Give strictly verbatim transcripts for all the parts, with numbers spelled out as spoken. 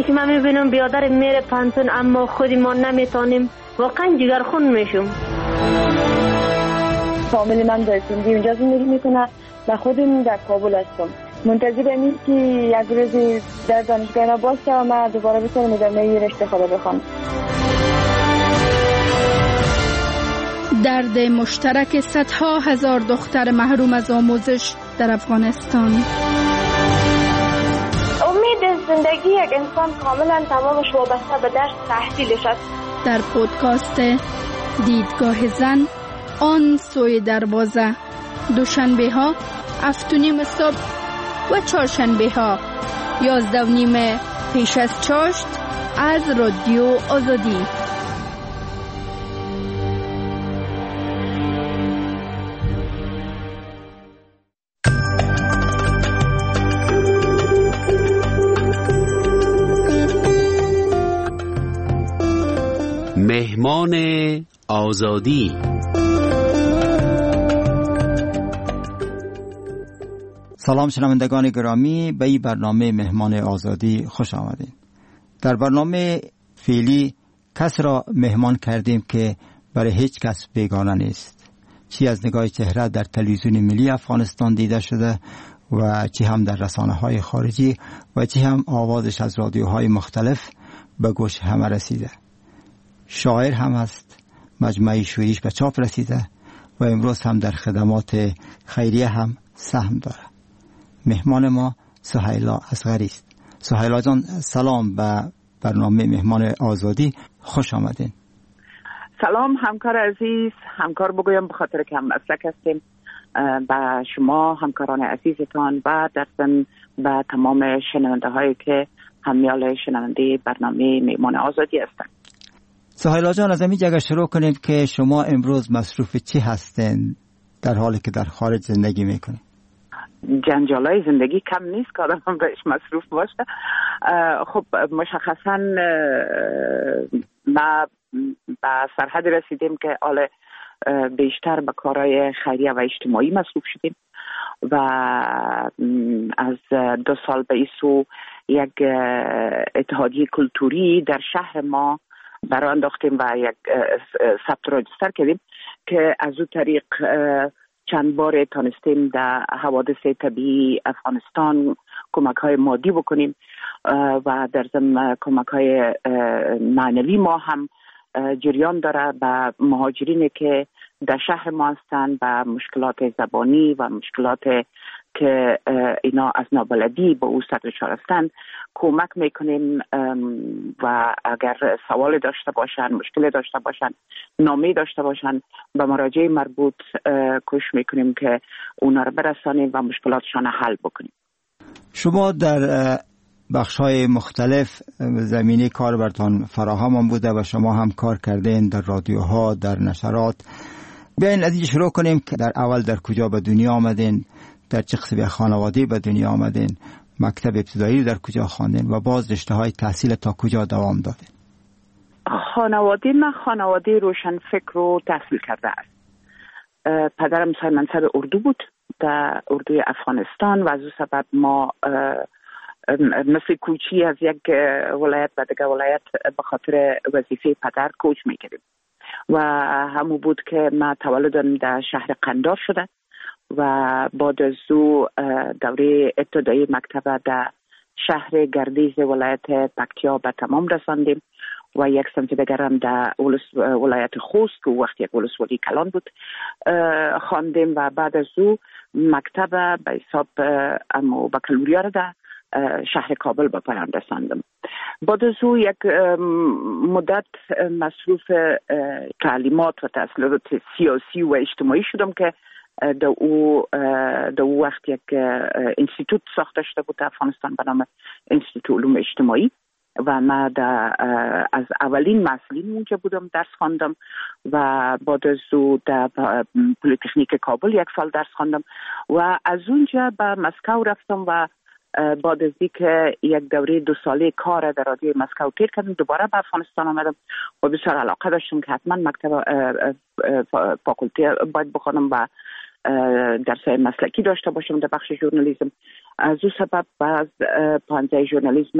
زمانی که من میبینم بیادر میره پانتون اما خودی ما نمیتونیم، واقعا جگرخون میشم. فامیل من در سندی اونجا زندگی میکنه و خودم در کابل هستم. منتظرم این که یک روز در دانشگاه را باز شوم و دوباره بتونم ادامه رشته خود بخوام. درد مشترک صدها هزار دختر محروم از آموزش در افغانستان. امید زندگی یک انسان کاملا تمامش وابسته به درس تحصیلش است. در پودکاست دیدگاه زن، آن سوی دروازه، دوشنبه ها هفت و نیم صبح و چهارشنبه ها یازده و نیم پیش از چاشت از رادیو آزادی. مهمان آزادی. سلام شنوندگان گرامی، به این برنامه مهمان آزادی خوش آمدید. در برنامه فعلی کس را مهمان کردیم که برای هیچ کس بیگانه نیست، چی از نگاه چهره در تلویزیون ملی افغانستان دیده شده و چی هم در رسانه های خارجی و چی هم آوازش از رادیوهای مختلف به گوش همه رسیده. شاعر هم است، مجموعه شعریش به چاپ رسیده و امروز هم در خدمات خیریه هم سهم داره. مهمان ما سهیلا اصغری است. سهیلا جان سلام به برنامه مهمان آزادی، خوش آمدین. سلام همکار عزیز، همکار بگویم به خاطر که هم مسلک هستیم. با شما همکاران عزیزتان و در ضمن به تمام شنونده هایی که همیال شنونده برنامه مهمان آزادی هستند. سهیلا جان از اینجا شروع کنیم که شما امروز مصروف چی هستین در حالی که در خارج زندگی میکنین؟ جنجالای زندگی کم نیست که آدم بهش مصروف باشه. خب مشخصا ما به سرحد رسیدیم که حالا بیشتر به کارهای خیریه و اجتماعی مصروف شدیم و از دو سال به ایسو یک اتحادیه کلتوری در شهر ما برای انداختیم و یک ثبت راجستر کردیم که از او طریق چند بار تانستیم در حوادث طبیعی افغانستان کمک های مادی بکنیم و در ضمن کمک های معنوی ما هم جریان داره به مهاجرینی که در شهر ما هستند، به مشکلات زبانی و مشکلات که اینا از نابلدی با او سر دچار هستند کمک میکنیم و اگر سوال داشته باشن، مشکل داشته باشن، نامه داشته باشن، به مراجع مربوط کوشش میکنیم که اونا رو برسانیم و مشکلاتشان حل بکنیم. شما در بخش‌های مختلف زمینه کار براتون فراهم هم بوده و شما هم کار کردین در رادیوها، در نشرات. بیاین از اینجا شروع کنیم که در اول در کجا به دنیا آمدین، در چه قسمت خانواده به دنیا آمدین، مکتب ابتدایی در کجا خواندین و باز رشته‌های تحصیل تا کجا دوام دادین؟ خانواده من خانواده روشن فکر رو تحصیل کرده است. پدرم صاحب منصب اردو بود در اردوی افغانستان و از او سبب ما مثل کوچی از یک ولایت به دیگر ولایت به خاطر وظیفه پدر کوچ میکردیم و همون بود که من تولدم در شهر قندار شده و بعد از او دوره ابتدایی مکتب در شهر گردیز ولایت پکتیا به تمام رساندیم و یک سمت دیگر هم در ولایت خوست که وقت یک ولسوالی کلان بود خواندیم و بعد از او مکتب به حساب امو بکالوریا را در شهر کابل به پایان رساندم. بعد از او یک مدت مصروف تعلیمات و تحصیلات سیاسی و اجتماعی شدم که در او در او وقت یک انستیتوت ساخته شده بود در افغانستان به نام انستیتوت علوم اجتماعی و من در از اولین مسئولین اونجا بودم، درس خواندم و بعد از او در پلیتکنیک کابل یک سال درس خواندم و از اونجا به مسکو رفتم و بعد از اینکه یک دوره دو ساله کار در رادیو مسکو تیر کردم دوباره به افغانستان آمدم و بسیار علاقه داشتم که حتما مکتب فاکولتی باید بخوانم و درسای مسلکی داشته باشم در بخش ژورنالیسم. از او سبب باز پانزه ژورنالیسم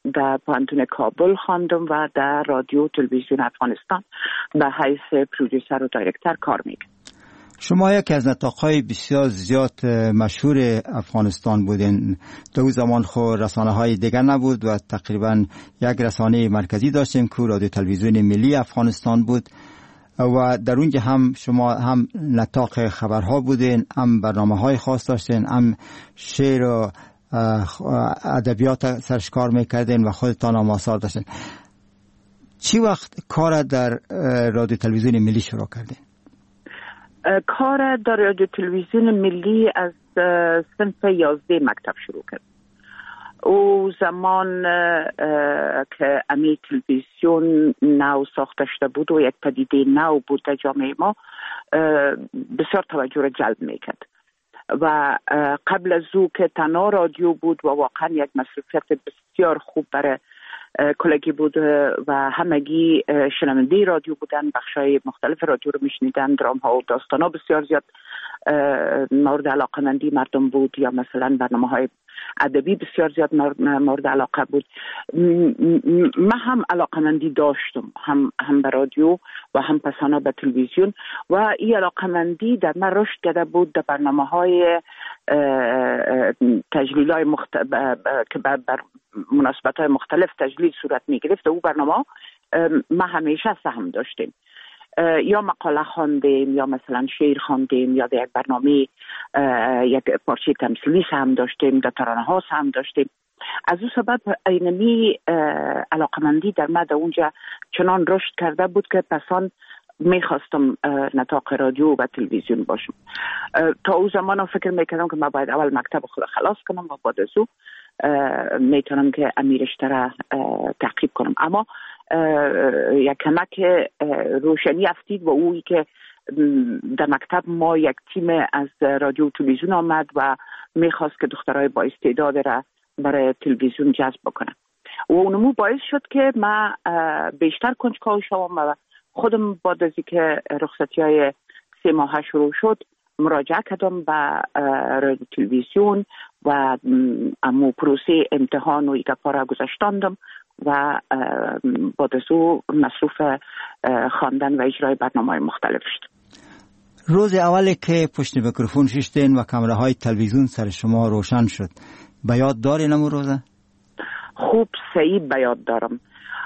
در پانتون کابل خواندم و در رادیو تلویزیون افغانستان به حیث پرودوسر و دایرکتر کار میکنم. شما یکی از نطاق‌های بسیار زیاد مشهور افغانستان بودین. دو زمان خود رسانه های دیگر نبود و تقریبا یک رسانه مرکزی داشتیم که رادیو تلویزیون ملی افغانستان بود و در اونجا هم شما هم نطاق خبرها بودین، هم برنامه های خاص داشتین، هم شعر و ادبیات سرش کار میکردین و خودتان هم آثار داشتین. چی وقت کار در رادیو تلویزیون ملی شروع کردین؟ کار در رادیو تلویزیون ملی از صنف یازده مکتب شروع کرد. او زمان که امی تلویزیون نو ساخته شده بود و یک پدیده نو بود در جامعه ما، بسیار توجه را جلب میکرد و قبل از او که تنها رادیو بود و واقعا یک مصروفیت بسیار خوب برای کلگی بود و همگی شنونده رادیو بودن، بخشای مختلف رادیو رو میشنیدن، درام ها و داستان ها بسیار زیاد مورد علاقمندی مردم بود، یا مثلا برنامه های ادبی بسیار زیاد مورد علاقه بود. من هم علاقمندی داشتم، هم هم به رادیو و هم پسانا به تلویزیون، و این علاقمندی در من رشد کرده بود در برنامه های تجلیل های مختلف که بر مناسبت های مختلف تجلیل صورت می گرفت. او برنامه ما همیشه سهم داشتیم، یا مقاله خواندیم، یا مثلا شعر خواندیم، یا در یک برنامه یک پارچه تمثیلی سهم داشتیم، در ترانه ها سهم داشتیم. از او سبب اینمی علاقمندی در من در اونجا چنان رشد کرده بود که پسان میخواستم نطاق رادیو و تلویزیون باشم. تا او زمان فکر میکردم که من باید اول مکتب خود خلاص کنم و بعد از او میتونم که امیرشته را تعقیب کنم. اما یک کمک روشنی افتید و اویی که در مکتب ما یک تیم از رادیو و تلویزیون آمد و میخواست که دخترای با استعداد را برای تلویزیون جذب بکنه و اونمو باعث شد که من بیشتر کنجکاو شوم و خودم بعد از اینکه رخصتی های سه ماهه شروع شد مراجعه کردم به رادیو تلویزیون و امو پروسه امتحان و ایگه پارا گذاشتاندم و بعد از او مصروف خواندن و اجرای برنامه‌های مختلف شد. روز اولی که پشت میکروفون ششتین و کامره های تلویزیون سر شما روشن شد، به یاد دارین امو روزه؟ خوب صحیح به یاد دارم.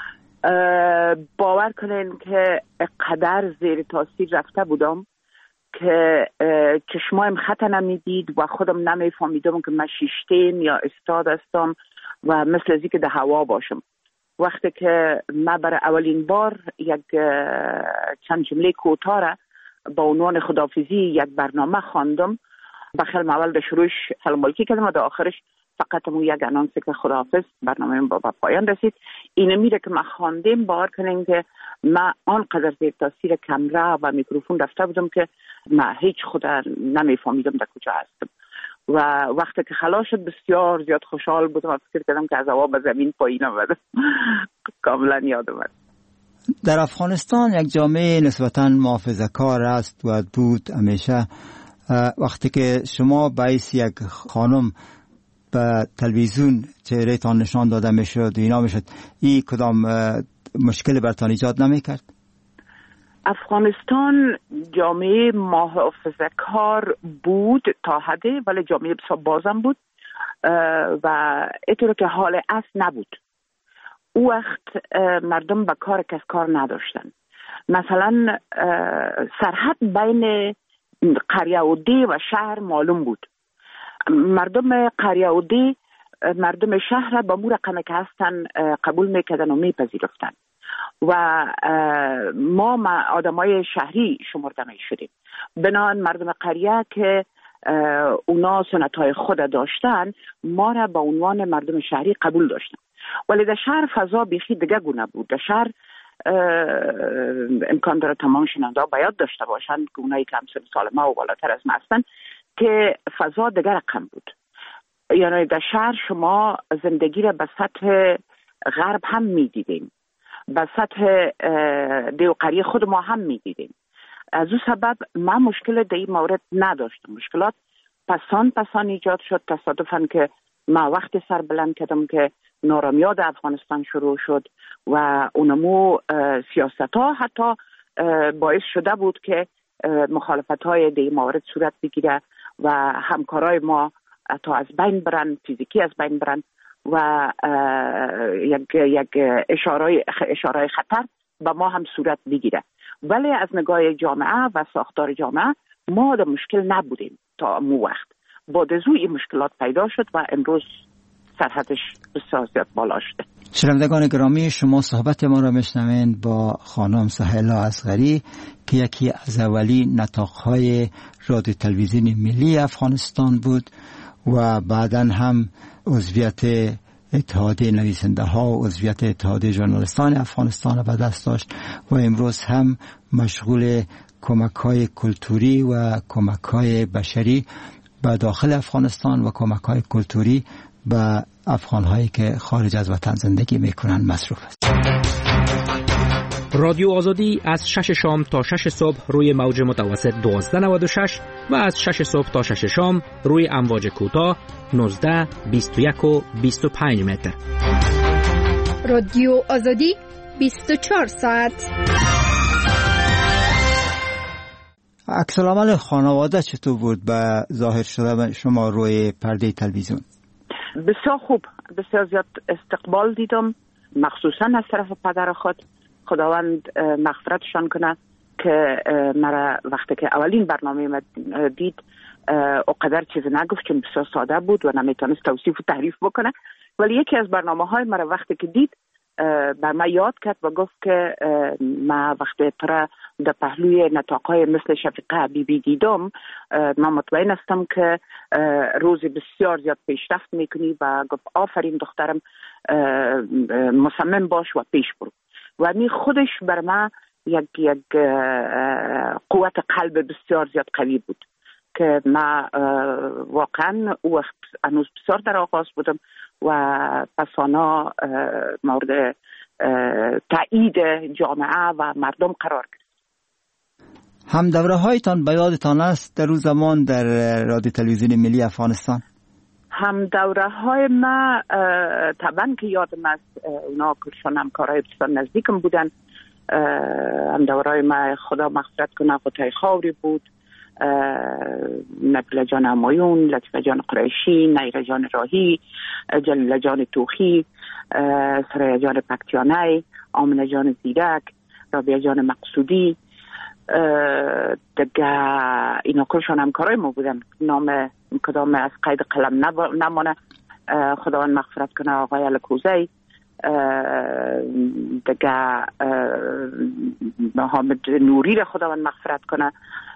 باور کنین که قدر زیر تاثیر رفته بودم که چشمایم خط نمیدید و خودم نمیفهمیدم که من شیشتین یا استاد هستم و مثل ازی که در هوا باشم. وقتی که من برای اولین بار یک چند جمله کوتاه را با عنوان خداحافظی یک برنامه خواندم، بخیر اول در شروعش سلام علیکی کردم و در آخرش فقط مو یک انانس که خداحافظ، برنامه با پایان رسید. اینه میره که من خواندم، باور کنین که من آنقدر زیر تاثیر کامera و میکروفون رفته بودم که من هیچ خود نمیفهمیدم در کجا هستم و وقتی که خلاص شد بسیار زیاد خوشحال بودم و فکر کردم که از هوا به زمین پایین آمدم. کاملا یادم اومد. در افغانستان یک جامعه نسبتاً محافظه‌کار است و بود همیشه. وقتی که شما باعث یک خانم به تلویزیون چهره‌تان نشان داده میشد و اینا میشد، این کدام مشکل برتان ایجاد نمیکرد؟ افغانستان جامعه محافظه‌کار بود تا حدی، ولی جامعه بسیار بازم بود و اینطور که حال اصل نبود. او وقت مردم به کار کس کار نداشتن. مثلا سرحد بین قریه و دی و شهر معلوم بود. مردم قریه و دی مردم شهر با مو رقمی که هستن قبول میکردن و میپذیرفتن و ما ما آدمای شهری شمرده میشدیم. بنابراین مردم قریه که اونا سنتهای خود داشتن ما را با عنوان مردم شهری قبول داشتن، ولی در شهر فضا بیخی دیگه گونه بود. در شهر امکان داره تمام شنونده ها باید داشته باشن که اونایی که همسن سال ما و بالاتر از ما هستن که فضا دیگه رقم بود. یعنی در شهر شما زندگی را به سطح غرب هم میدیدیم، به سطح دیوقری خود ما هم میدیدیم. از او سبب من مشکل در این مورد نداشتم. مشکلات پسان پسان ایجاد شد. تصادفاً که ما وقت سر بلند کردم که نارامیاد افغانستان شروع شد و اونمو سیاست ها حتی باعث شده بود که مخالفت های در موارد صورت بگیره و همکارای ما تا از بین برن، فیزیکی از بین برن و یک یک اشاره اشاره خطر به ما هم صورت بگیره. ولی از نگاه جامعه و ساختار جامعه ما در مشکل نبودیم تا مو وقت. بعد از این مشکلات پیدا شد و امروز سرحدش بسیار زیاد بالا شده. شنوندگان گرامی، شما صحبت ما را میشنوین با خانم سهیلا اصغری که یکی از اولی نطاق‌های رادیو تلویزیون ملی افغانستان بود و بعداً هم عضویت اتحادیه نویسنده ها و عضویت اتحادیه ژورنالیستان افغانستان را به دست داشت و امروز هم مشغول کمک‌های کلتوری و کمک‌های بشری به داخل افغانستان و کمک‌های کلتوری به افغان‌هایی که خارج از وطن زندگی می‌کنند مصروف است. رادیو آزادی از شش شام تا شش صبح روی موج متوسط دوازده نود و شش و از شش صبح تا شش شام روی امواج کوتاه نوزده، بیست و یک و بیست و پنج متر. رادیو آزادی بیست و چهار ساعت. عکس العمل خانواده چطور بود به ظاهر شده شما روی پرده تلویزیون؟ بسیار خوب، بسیار زیاد استقبال دیدم، مخصوصا از طرف پدر خود. خداوند مغفرتشان کنه که مرا وقتی که اولین برنامه ما دید اقدر چیز نگفت چون بسیار ساده بود و نمیتونست توصیف و تعریف بکنه، ولی یکی از برنامه های مرا وقتی که دید بر من یاد کرد و گفت که ما وقتی ترا در پهلوی نطاق‌های مثل شفیقه حبیبی دیدم، من مطمئن هستم که روزی بسیار زیاد پیشرفت میکنی و گفت آفرین دخترم، مصمم باش و پیش برو. و می خودش بر من یک یک قوت قلب بسیار زیاد قوی بود که ما واقعا او وقت هنوز بسیار در آغاز بودم و پسانا مورد تایید جامعه و مردم قرار گرفت. هم دوره هایتان به یادتان است در روز زمان در رادیو تلویزیون ملی افغانستان؟ هم دوره های ما طبعا که یادم است، اونا کلشان همکارای بسیار نزدیکم بودن. هم دوره های ما خدا مغفرت کنه قطعه خاوری بود، نبیل جان همایون، لطفه جان قریشی، نیره جان راهی، جلیل جان توخی، سریا جان پکتیانه، آمنه جان زیرک، رابعه جان مقصودی، دیگه اینا کلشان همکارای ما بودن. نام کدام از قید قلم نمانه، خداوند مغفرت کنه آقای الکوزی، دیگه حامد نوری را خداوند مغفرت کنه،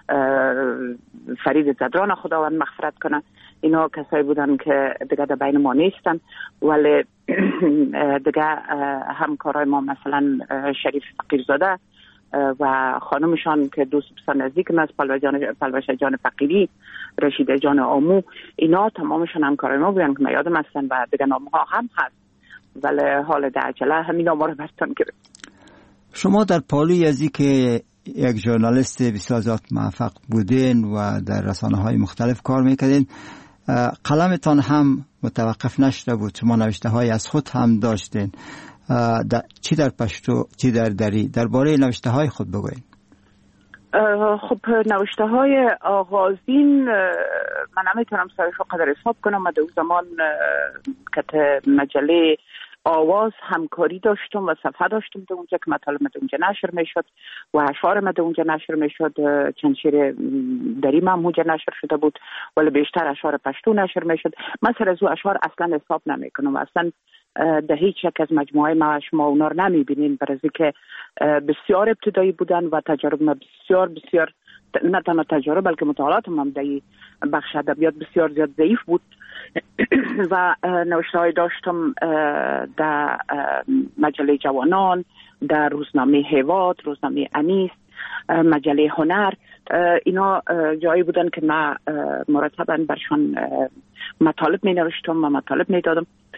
فرید زدران خداوند مغفرت کنه. اینا کسایی بودن که دیگه در بین ما نیستن، ولی دیگه همکارای ما مثلا شریف فقیرزاده و خانمشان که دوست بسیار نزدیکم است، پلوشه جان فقیری، رشیده جان آمو، اینا تمامشان همکارای ما بودن که من یادم هستن و دیگه نامها هم هست، ولی حال در عجله همین نامها رو برتان گرفت. شما در پالوی ازی که یک ژورنالیست بسیار زیاد موفق بودین و در رسانه‌های مختلف کار میکردین، قلمتان هم متوقف نشده بود، شما نوشته های از خود هم داشتین، در چی در پشتو چی در دری، درباره نوشته های خود بگوین. خب نوشته های آغازین من نمیتونم سرش رو قدر حساب کنم. من در زمان که مجله آواز همکاری داشتم و صفحه داشتم در اونجا که مطالب در اونجا نشر میشد و اشعار من در اونجا نشر میشد. چند شعر دری من اونجا نشر شده بود، ولی بیشتر اشعار پشتو نشر میشد. من سر از او اشعار اصلا حساب نمیکنم، اصلا در هیچ یک از مجموعه ما شما اونا رو نمیبینین، برای که بسیار ابتدایی بودن و تجارب ما بسیار بسیار نه تنها تجارب بلکه مطالعات هم در بخش ادبیات بسیار زیاد ضعیف بود و نوشته های داشتم در مجله جوانان، در روزنامه هیواد، روزنامه انیس، مجله هنر. اینا جایی بودن که من مرتبا برشان مطالب می نوشتم و مطالب می دادم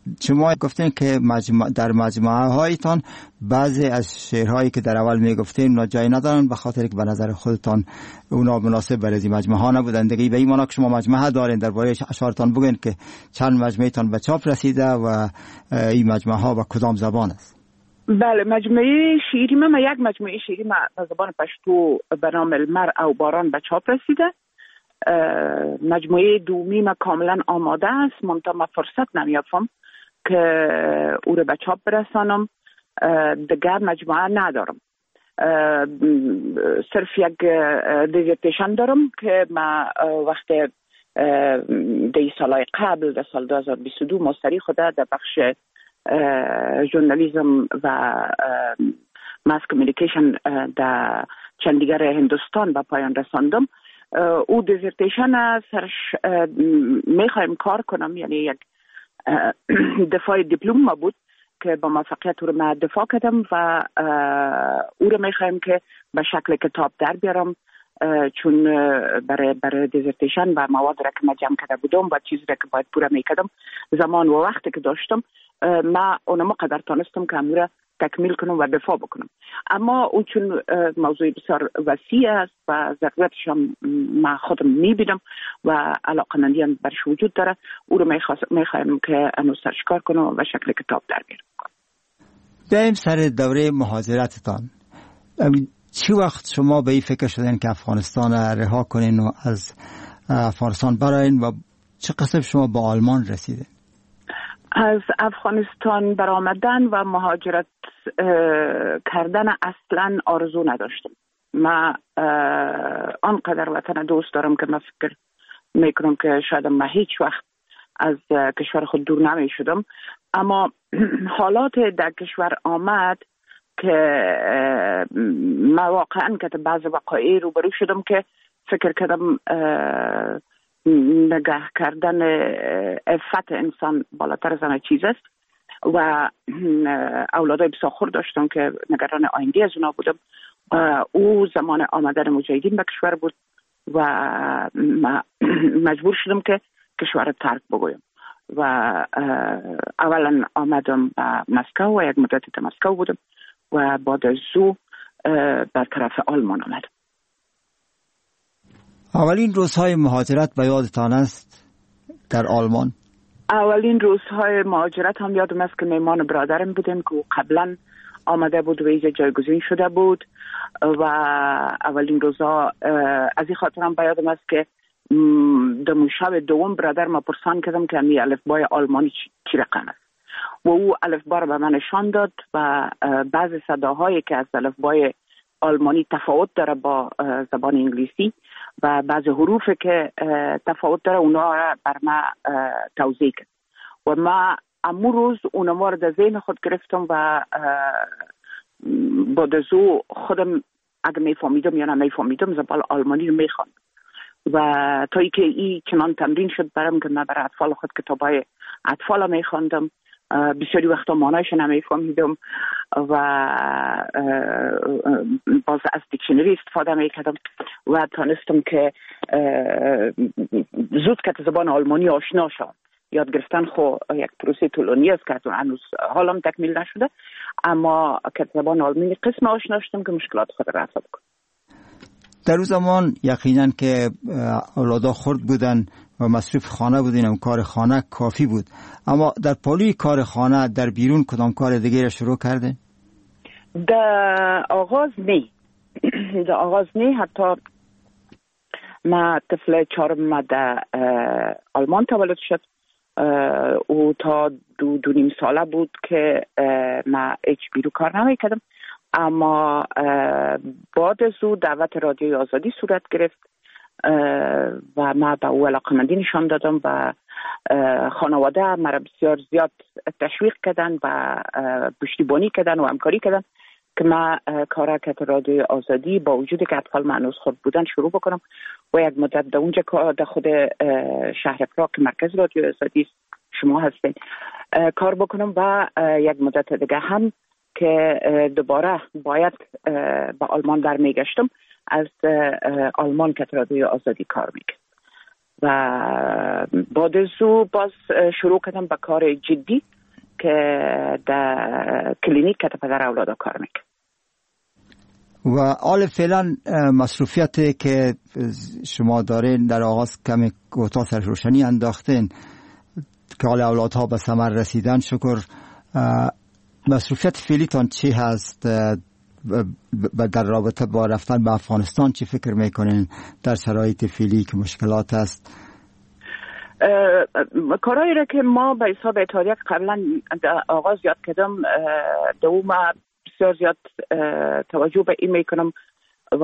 شما گفتین که مجموع در مجموعه هایتان بعضی از شعرهایی که در اول میگفتین اونا جای ندارن به خاطر که به نظر خودتان اونا مناسب برای این مجموعه ها نبودن دیگه. به این معنی که شما مجموعه دارین درباره اشعارتان بگین که چند مجموعه تان به چاپ رسیده و این مجموعه ها به کدام زبان است؟ بله، مجموعه شعری من یک مجموعه شعری من به زبان پشتو به نام المر او باران به چاپ رسیده. مجموعه دومی من کاملا آماده است، منتها من فرصت نمیافم که او رو به چاپ برسانم. دیگر مجموعه ندارم، صرف یک دیزرتیشن دارم که من وقت دی سالهای قبل در سال دو هزار و بیست و دو مستری خوده در بخش ژورنالیسم و ماس کمیونیکیشن در چندیگر هندوستان به پایان رساندم. او دیزرتیشن سرش میخوایم کار کنم، یعنی یک دفاع دیپلم ما بود که با موفقیت او رو من دفاع کردم و او رو میخوایم که به شکل کتاب در بیارم، چون برای برای دیزرتیشن و مواد را که من جمع کرده بودم و چیزی را که باید پوره میکردم زمان و وقتی که داشتم من اونم قدر تانستم که امور تکمیل کنم و دفاع بکنم. اما او چون موضوع بسیار وسیع است و ضرورتش هم من خودم میبینم و علاقمندی هم برش وجود داره، او رو میخوایم که انو سرش کار کنم و شکل کتاب در بیارم. بریم سر دوره مهاجرتتان. چی وقت شما به این فکر شدین که افغانستان رها کنین و از افغانستان براین و چه قسم شما با آلمان رسیدین؟ از افغانستان برآمدن و مهاجرت کردن اصلا آرزو نداشتم. من آنقدر وطن دوست دارم که من فکر میکنم که شاید من هیچ وقت از کشور خود دور نمی شدم، اما حالات در کشور آمد که من واقعا که بعض وقایع روبرو شدم که فکر کردم نگاه کردن عفت انسان بالاتر از همه چیز است و اولادای بسیار داشتم که نگران آینده از اونا بودم. او زمان آمدن مجاهدین به کشور بود و مجبور شدم که کشور ترک بگویم و اولا آمدم به مسکو و یک مدتی در مسکو بودم و بعد از او بر طرف آلمان آمدم. اولین روزهای مهاجرت به یادتان است در آلمان؟ اولین روزهای مهاجرت هم یادم است که میمان برادرم بودیم که قبلا آمده بود و ایجا جایگزین شده بود و اولین روزها از این خاطر هم به یادم است که در شب دوم برادر ما پرسان کردم که می الفبای آلمانی چی رقم است و او الفبا رو به من نشان داد و بعض صداهایی که از الفبای آلمانی تفاوت داره با زبان انگلیسی و بعض حروفی که تفاوت داره اونا را بر ما توضیح کرد و ما امو روز اونا رو در ذهن خود گرفتم و بعد از او خودم اگه میفهمیدم یا نمیفهمیدم زبان آلمانی رو میخواندم و تا ای که ای چنان تمرین شد برام که من برای اطفال خود کتابای اطفال میخواندم. بسیاری وقتا معنایش نمیفهمیدم و باز از دیکشنری استفاده میکردم و تانستم که زود که زبان آلمانی آشنا شدم. یاد گرفتن خو یک پروسه طولانی است که هنوز حالم تکمیل نشده، اما که زبان آلمانی قسم آشنا شدم که مشکلات خود رفع بکنم. در اون زمان یقینا که اولادا خرد بودن و مصروف خانه بودین و کار خانه کافی بود، اما در پالوی کار خانه در بیرون کدام کار دیگه را شروع کردین؟ در آغاز نه در آغاز نه حتی ما طفل چهارم در آلمان تولد شد او تا دو دو نیم ساله بود که ما هیچ بیرون کار نمی کردم، اما بعد از او دعوت رادیوی آزادی صورت گرفت و ما به او علاقمندی نشان دادم و خانواده مرا بسیار زیاد تشویق کردن و پشتیبانی کردن و همکاری کردن که ما کار کت رادیوی آزادی با وجودی که اطفال معنوس خود بودن شروع بکنم و یک مدت در اونجا در خود شهر پراگ که مرکز رادیوی آزادی شما هستین کار بکنم و یک مدت دیگه هم که دوباره باید به آلمان برمیگشتم از آلمان که رادیوی آزادی کار میکرد و بعد از او باز شروع کردم به کار جدی که در کلینیک که پدر اولادا کار میکنه. و حال فعلا مصروفیتی که شما دارین در آغاز کمی کوتاه سر روشنی انداختین که حال اولادها به ثمر رسیدن، شکر. مصروفیت فعلیتان چی هست در رابطه با رفتن به افغانستان؟ چی فکر میکنین در شرایط فعلی که مشکلات است؟ کارهایی را که ما به حساب اتحادیه قبلا آغاز یاد کردم دوم بسیار زیاد توجه به این میکنم و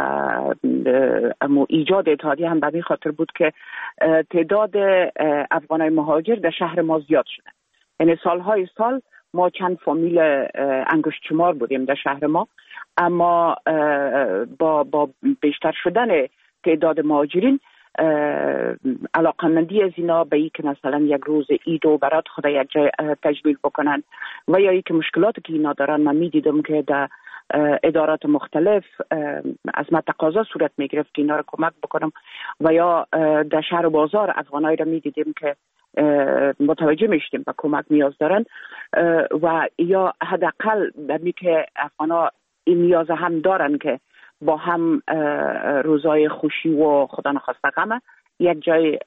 اما ایجاد اتحادیه هم به این خاطر بود که تعداد افغانای مهاجر در شهر ما زیاد شده. یعنی سالهای سال ما چند فامیل انگشت شمار بودیم در شهر ما، اما با با بیشتر شدن تعداد مهاجرین علاقمندی از اینا به این که مثلا یک روز عید و برات خدا یک جای تجلیل بکنن و یا ای که مشکلاتی که اینا دارن، من میدیدم که در ادارات مختلف از من تقاضا صورت میگرفت که اینا رو کمک بکنم و یا در شهر و بازار افغانایی رو میدیدیم که متوجه میشتیم به کمک نیاز دارن و یا حداقل در می که افغانا این نیاز هم دارن که با هم روزای خوشی و خدا نخواسته غم یک جای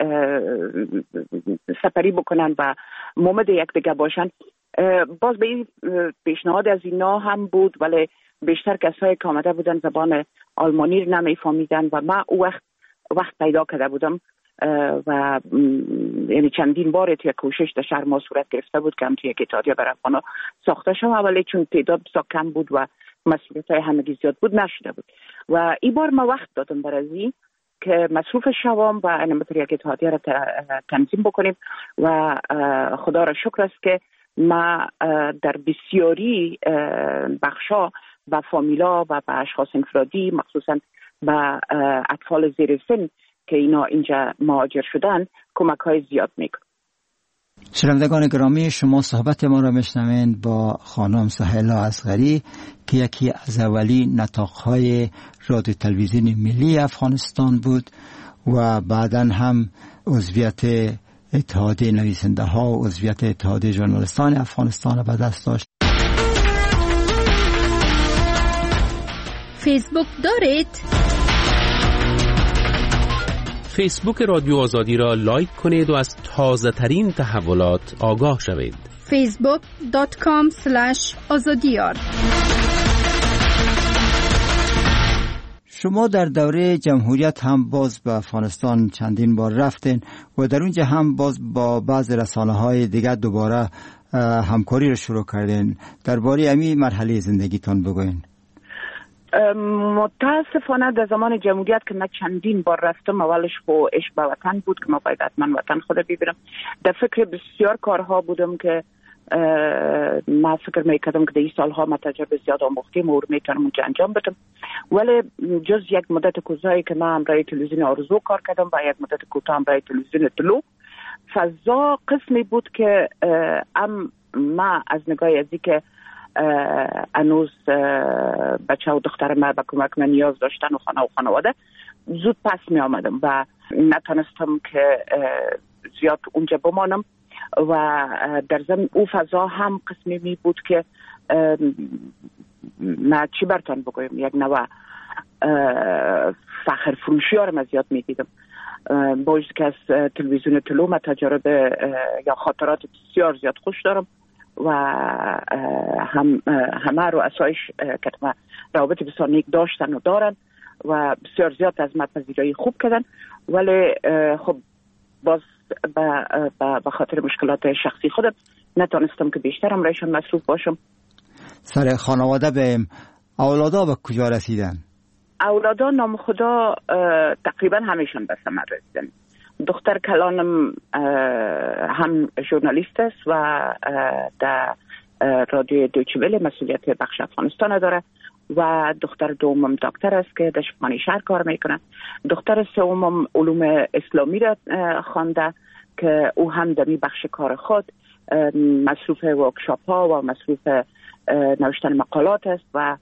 سپری بکنن و مومد یک دیگه باشن. باز به این پیشنهاد از اینا هم بود، ولی بیشتر کسایی که آمده بودن زبان آلمانی رو نمیفهمیدن و من او وقت وقت پیدا کرده بودم و یعنی چندین بار توی کوشش در شهر ما صورت گرفته بود که هم توی یک اتحادیه برای افغانا ساخته شد، ولی چون تعداد بسیار کم بود و مسئولیت های همگی زیاد بود نشده بود و این بار ما وقت دادم برای که مصروف شوام و انمتر یک اتحادیه را تنظیم بکنیم و خدا را شکر است که ما در بسیاری بخشا با فامیلا و با اشخاص انفرادی مخصوصا با اطفال زیر سن که اینا اینجا مهاجر شدن کمک های زیاد میکنم. شنوندگان گرامی، شما صحبت ما را میشنوین با خانم سهیلا اصغری که یکی از اولی نطاق‌های رادیو تلویزیون ملی افغانستان بود و بعداً هم عضویت اتحادیه نویسنده ها و عضویت اتحادیه ژورنالیستان افغانستان را به دست داشت. فیسبوک دارید؟ فیسبوک رادیو آزادی را لایک کنید و از تازه ترین تحولات آگاه شوید. فیسبوک دات کام اسلش آزادیار. شما در دوره جمهوریت هم باز به افغانستان چندین بار رفتین و در اونجا هم باز با بعض رسانه‌های دیگر دوباره همکاری رو شروع کردین. درباره همین مرحله زندگیتون بگوین. متاسفانه در زمان جمهوریت که من چندین بار رفتم، اولش با عشق به وطن بود که ما باید حتما وطن خود ببینم. در فکر بسیار کارها بودم که من فکر میکردم که در این سالها من تجربه زیاد آموختیم و میتونم اونجا انجام بدم، ولی جز یک مدت کوتاهی که من همراه تلویزیون آرزو کار کردم و یک مدت کوتاه همراه تلویزیون طلوع، فضا قسمی بود که ام من از نگاه ازی که انوز بچه و دختر ما به کمک من نیاز داشتن و خانه و خانواده زود پس می آمدم و نتونستم که زیاد اونجا بمانم و در ضمن او فضا هم قسمی می بود که من چی برتان بگویم یک نوع فخر فروشی ها رو من زیاد می دیدم. با وجود که از تلویزیون طلوع من تجربه یا خاطرات بسیار زیاد خوش دارم و هم همه رو اسایش که روابط بسیار نیک داشتن و دارن و بسیار زیاد از من پذیرایی خوب کردن، ولی خب باز به خاطر مشکلات شخصی خودم نتونستم که بیشتر هم رایشان مصروف باشم. سر خانواده به اولادا به کجا رسیدن؟ اولادا نام خدا تقریبا همیشون به ثمر رسیدن. دختر کلانم هم ژورنالیست است و در رادیو دویچه وله مسئولیت بخش افغانستان داره و دختر دومم دکتر است که در شفاخانه شهر کار میکنه. دختر سومم علوم اسلامی را خوانده که او هم در بخش کار خود مصروف ورکشاپ ها و مصروف نوشتن مقالات است و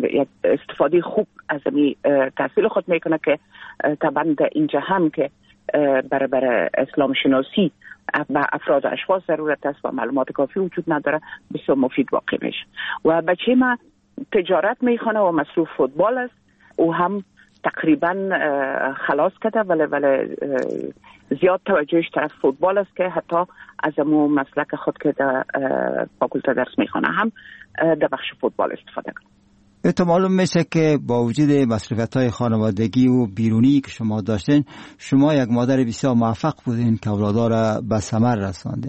استفاده خوب از این تحصیل خود میکنه که طبعا اینجا هم که برای برای اسلام شناسی و افراد و اشخاص ضرورت است و معلومات کافی وجود نداره، بسیار مفید واقع میشه. و بچه ما تجارت میخونه و مصروف فوتبال است، او هم تقریبا خلاص کرده، ولی ولی زیاد توجهش طرف فوتبال است که حتی از امو مسلک خود که در فاکولته درس میخونه هم در بخش فوتبال استفاده کنه. تو معلوم میشه که با وجود مصروفیت‌های خانوادگی و بیرونی که شما داشتین، شما یک مادر بسیار موفق بودین که اولادا را به ثمر رساندین.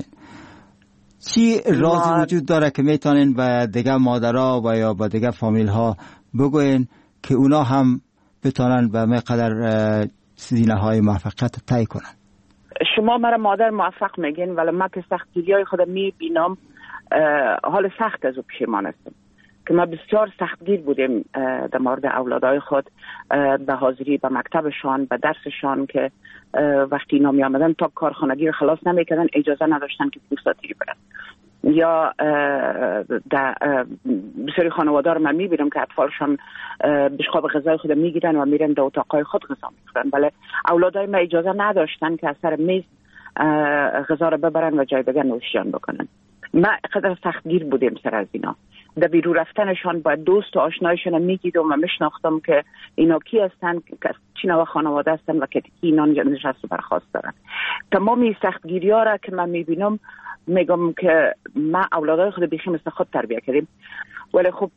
چی رازی ما... وجود داره که میتونین به دیگه مادرها و یا به دیگه فامیل ها بگوین که اونا هم بتونن به مقدار زینه های موفقیت طی کنن؟ شما مرا مادر موفق میگین، ولی من که سختگیری های خودم میبینم حال سخت از او پشیمان هستم که ما بسیار سختگیر بودیم در مورد اولادای خود، به حاضری به مکتبشان، به درسشان، که وقتی اینا می آمدن تا کارخانگی رو خلاص نمیکردن اجازه نداشتن که پوستاتی برن. یا در بسیاری خانواده رو من میبینم که اطفالشان بشقاب غذای خود میگیرن و میرن در اتاقای خود غذا میخورن، ولی اولادای ما اجازه نداشتن که از سر میز غذا رو ببرن و جای دیگه نوشیان بکنن. ما قدر سختگیر بودیم سر از اینا. در بیرون رفتنشان با دوست و آشنایشان میگیدم و میشناختم که اینا کی هستن، چی نوع خانواده هستن و که اینا نشست و برخواست دارن. تمامی سختگیری ها را که من میبینم میگم که ما اولادای خود بیخی مثل خود تربیه کردیم، ولی خب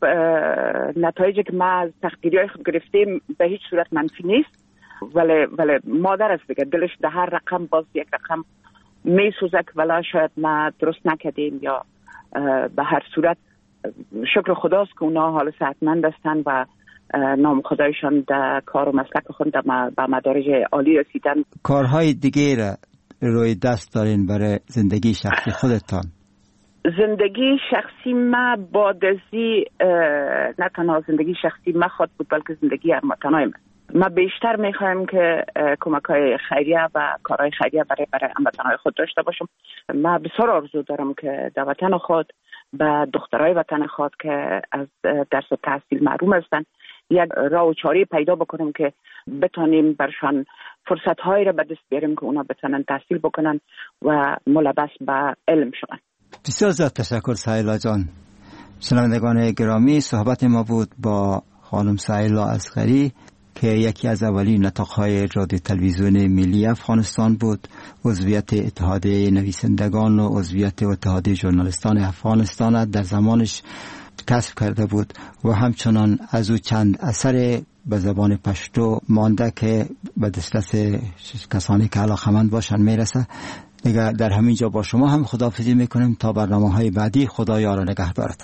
نتایجی که ما از سختگیری های خود گرفتیم به هیچ صورت منفی نیست، ولی ولی مادر است دیگه، دلش در هر رقم باز یک رقم میسوزه که ولی شاید ما درست نکردیم، یا به هر صورت شکر خداست که اونا حال صحتمند هستن و نام خدایشان در کار و مسلک خود به مدارج عالی رسیدن. کارهای دیگه را روی دست دارین برای زندگی شخصی خودتان؟ زندگی شخصی ما با دزی نه تنها زندگی شخصی ما خود بود، بلکه زندگی هموطنای من. ما بیشتر میخوایم که کمک‌های خیریه و کارهای خیریه برای برای هموطنای خود داشته باشم. ما بسیار آرزو دارم که در وطن خود به دخترای وطن خود که از درس و تحصیل محروم هستند یک راه و چاره پیدا بکنیم که بتونیم برشان فرصت‌هایی را به دست بیاریم که اونا بتونن تحصیل بکنن و ملبس به علم شون. بسیار زیاد تشکر سهیلا جان. شنوندگان گرامی، صحبت ما بود با خانم سهیلا اصغری که یکی از اولین نطاق‌های رادیو تلویزیون ملی افغانستان بود، عضویت اتحادیه نویسندگان و عضویت اتحادیه ژورنالیستان افغانستان در زمانش کسب کرده بود و همچنان از او چند اثر به زبان پشتو مانده که به دسترس کسانی که علاقه‌مند باشن میرسه. دیگه در همین جا با شما هم خداحافظی میکنیم تا برنامه‌های بعدی. خدا یار و نگهدارتان.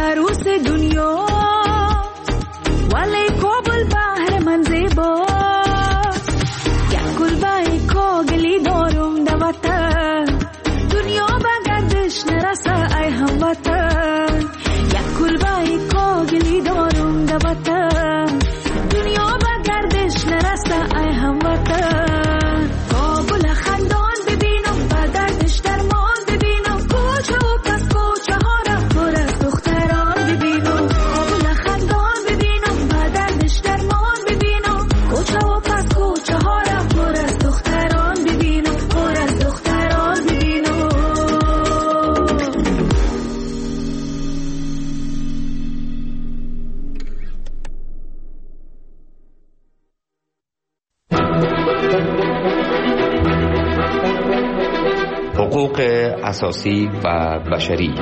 عروس دنیا ولی کابل بحر من زیبا یک کلبه کاغلی دارم در وطن دنیا به گردش نرسه ای هموطن یک کلبه کاغلی دارم در وطن دنیا به گردش نرسه ای هموطن کابل خندان ببینم به گردش درمان ببینم کوچه و پس کوچه ها را پر از دختران ببینم کابل خندان ببینم به گردش درمان ببینم کوچه و پس کوچه ها را پر از دختران ببینم پر از دختران ببینم حقوق اساسی و بشری.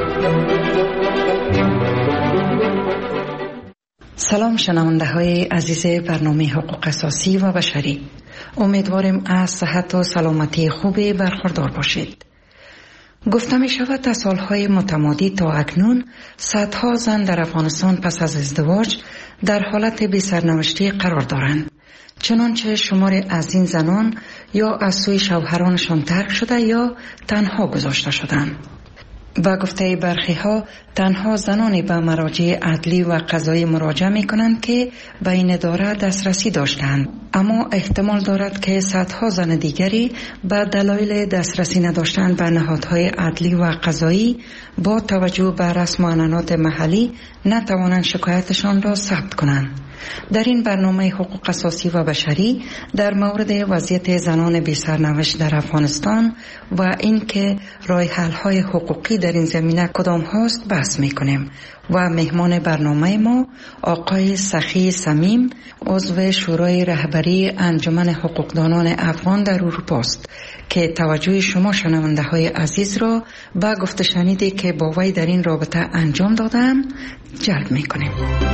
سلام شنونده های عزیز برنامه حقوق اساسی و بشری، امیدواریم از صحت و سلامتی خوبی برخوردار باشید. گفته می شود از سالهای متمادی تا اکنون صدها زن در افغانستان پس از ازدواج در حالت بی سرنوشتی قرار دارند، چنانچه شمار از این زنان یا از سوی شوهرانشان ترک شده یا تنها گذاشته شدند. و گفته برخی ها تنها زنانی به مراجع عدلی و قضایی مراجعه می کنند که به این اداره دسترسی داشتند، اما احتمال دارد که صدها زن دیگری به دلایل دسترسی نداشتن به نهادهای عدلی و قضایی با توجه به رسم و عنعنات محلی نتوانند شکایتشان را ثبت کنند. در این برنامه حقوق اساسی و بشری در مورد وضعیت زنان بی سرنوشت در افغانستان و اینکه راه حل های حقوقی در این زمینه کدام هاست بحث میکنیم و مهمان برنامه ما آقای سخی صمیم، عضو شورای رهبری انجمن حقوقدانان افغان در اروپا است که توجه شما شنونده های عزیز را به گفته شنیدی که با وی در این رابطه انجام دادم جلب میکنیم.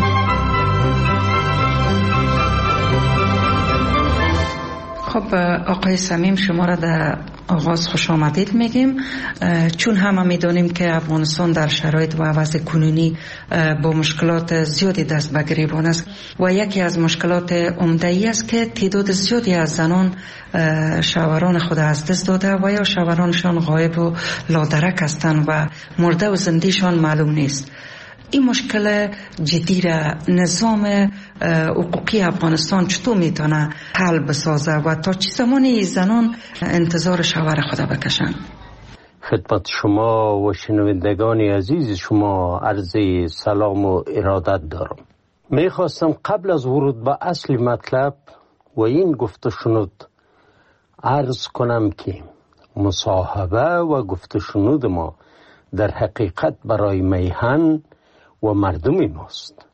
خب آقای صمیم، شما را در آغاز خوش آمدید میگیم، چون همه میدونیم که افغانستان در شرایط و وضع کنونی با مشکلات زیادی دست به گریبان است و یکی از مشکلات عمده ای است که تعداد زیادی از زنان شوهران خود از دست داده و یا شوهرانشان غایب و لادرک هستند و مرده و زندهشان معلوم نیست. این مشکل جدی را نظام حقوقی افغانستان چطور میتونه حل بسازه و تا چه زمانی زنان انتظار شوهر خود بکشن؟ خدمت شما و شنوندگان عزیز شما عرض سلام و ارادت دارم. میخواستم قبل از ورود به اصل مطلب و این گفته شنود عرض کنم که مصاحبه و گفته شنود ما در حقیقت برای میهن و مردم ماست،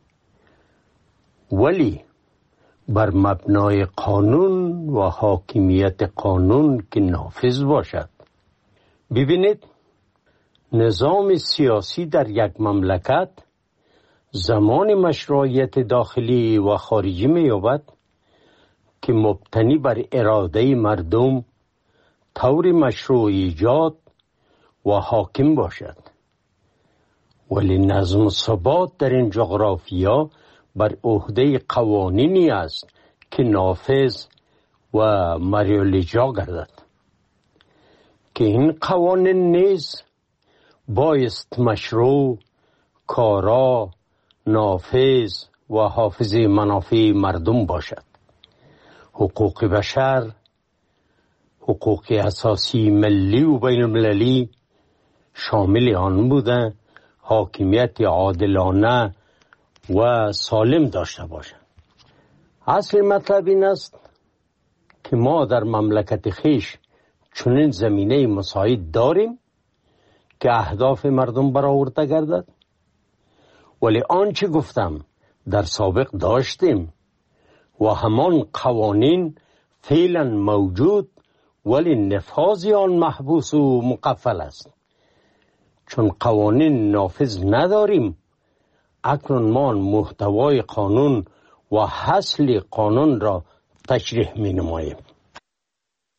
ولی بر مبنای قانون و حاکمیت قانون که نافذ باشد. ببینید، نظام سیاسی در یک مملکت زمان مشروعیت داخلی و خارجی می‌یابد که مبتنی بر اراده مردم طور مشروع ایجاد و حاکم باشد، ولی نظم و ثبات در این جغرافیا بر عهده قوانینی است که نافذ و مریالیجا گردد که این قوانین نیز بایست مشروع، کارا، نافذ و حافظ منافع مردم باشد. حقوق بشر، حقوق اساسی ملی و بین المللی شامل آن بوده حاکمیت عادلانه و سالم داشته باشند. اصل مطلب این است که ما در مملکت خیش چنین زمینه مساعد داریم که اهداف مردم برآورده گردد، ولی آنچه گفتم در سابق داشتیم و همان قوانین فعلا موجود، ولی نفاذ آن محبوس و مقفل است. چون قوانین نافذ نداریم، اکنون ما محتوای قانون و حاصل قانون را تشریح می نماییم.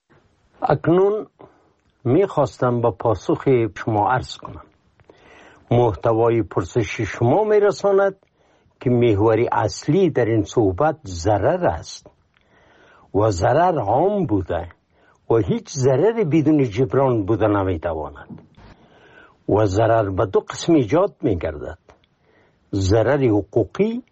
اکنون می خواستم با پاسخ شما عرض کنم محتوای پرسش شما میرساند که محوری اصلی در این صحبت ضرر است و ضرر عام بوده و هیچ ضرر بدون جبران بوده نمیتواند و ضرر به دو قسم ایجاد میگردد: ضرر حقوقی،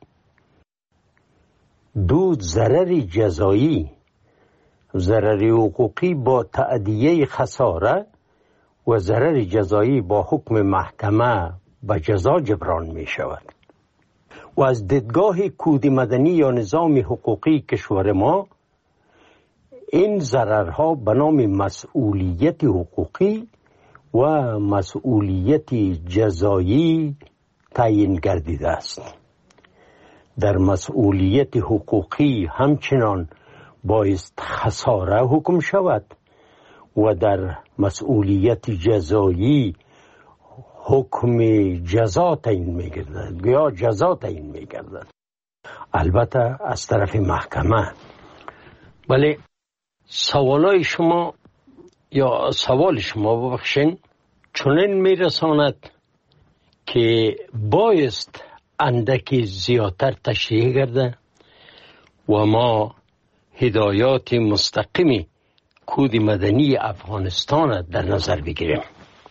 دو ضرر جزایی. ضرر حقوقی با تأدیه خساره و ضرر جزایی با حکم محکمه به جزا جبران می شود. و از دیدگاه کود مدنی یا نظام حقوقی کشور ما این ضررها به نام مسئولیت حقوقی و مسئولیت جزایی تعیین گردیده است. در مسئولیت حقوقی همچنان بایست خساره حکم شود و در مسئولیت جزایی حکم جزا تعیین می‌گردد یا جزا تعیین می‌گردد، البته از طرف محکمه. ولی سوالای شما یا سوال شما ببخشین چنین میرساند که بایست اندکی زیادتر تشریح گرده و ما هدایات مستقیمی کود مدنی افغانستان در نظر بگیریم،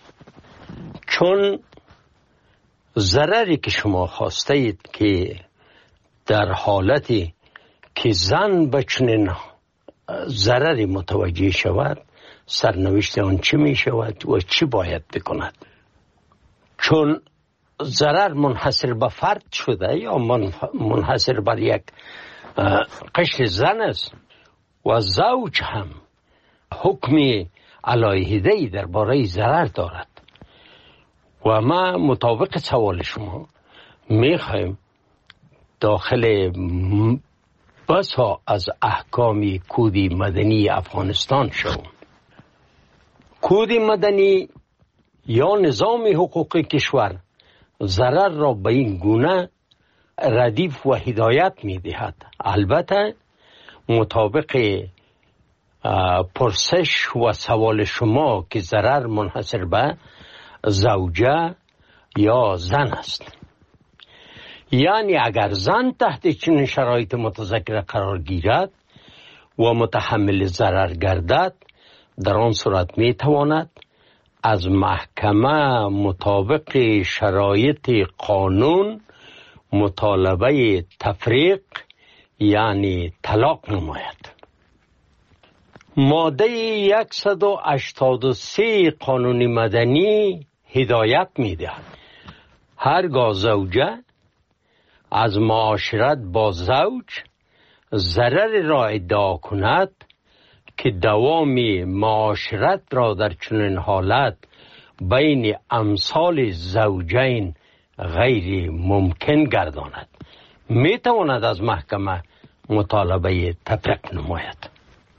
چون ضرری که شما خواسته اید که در حالتی که زن به چنین ضرری متوجه شود، سرنوشت آن چی می شود و چی باید بکند. چون ضرر منحصر به فرد شده یا منحصر بر یک قشر زن است و زوج هم حکم علیحده‌ای درباره ضرر دارد و ما مطابق سوال شما میخوایم داخل بسا از احکام کود مدنی افغانستان شوم. کود مدنی یا نظام حقوقی کشور ضرر را به این گونه ردیف و هدایت می دهد، البته مطابق پرسش و سوال شما که ضرر منحصر به زوجه یا زن است. یعنی اگر زن تحت چنین شرایط متذکره قرار گیرد و متحمل ضرر گردد، در آن صورت می تواند از محکمه مطابق شرایط قانون مطالبه تفریق یعنی طلاق نماید. ماده صد و هشتاد و سه قانون مدنی هدایت می دهد هرگاه زوجه از معاشرت با زوج ضرر را ادعا کند که دوام معاشرت را در چنین حالت بین امثال زوجین غیر ممکن گرداند، می تواند از محکمه مطالبه تفریق نماید.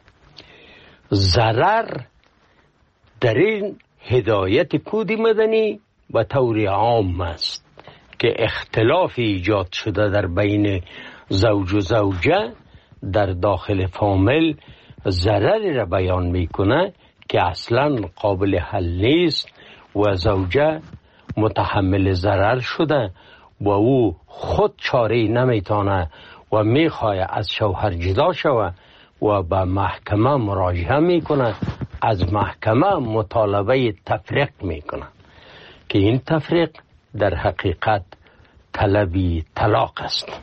ضرر در این هدایت کود مدنی به طور عام است که اختلاف ایجاد شده در بین زوج و زوجه در داخل فامیل ضرری را بیان میکنه که اصلا قابل حل نیست و زوجه متحمل ضرر شده و او خود چاره نمیتونه و میخواه از شوهر جدا شوه و به محکمه مراجعه میکنه، از محکمه مطالبه تفریق میکنه که این تفریق در حقیقت طلبی طلاق است.